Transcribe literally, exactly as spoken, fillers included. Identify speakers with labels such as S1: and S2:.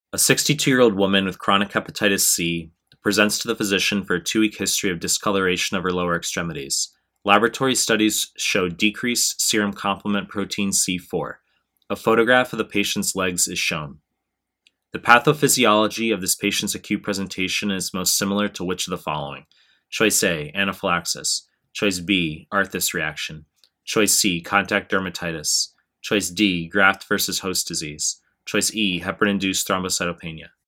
S1: A sixty-two-year-old woman with chronic hepatitis C presents to the physician for a two-week history of discoloration of her lower extremities. Laboratory studies show decreased serum complement protein C four. A photograph of the patient's legs is shown. The pathophysiology of this patient's acute presentation is most similar to which of the following? Choice A, anaphylaxis. Choice B, Arthus reaction. Choice C, contact dermatitis. Choice D, graft versus host disease. Choice E, heparin-induced thrombocytopenia.